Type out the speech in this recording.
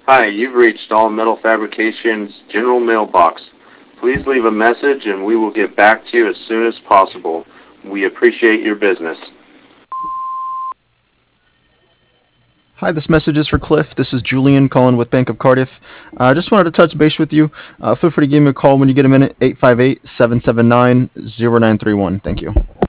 Hi, you've reached All Metal Fabrication's general mailbox. Please leave a message and we will get back to you as soon as possible. We appreciate your business. Hi, this message is for Cliff. This is Julian calling with Bank of Cardiff. I just wanted to touch base with you. Feel free to give me a call when you get a minute, 858 779 0931. Thank you.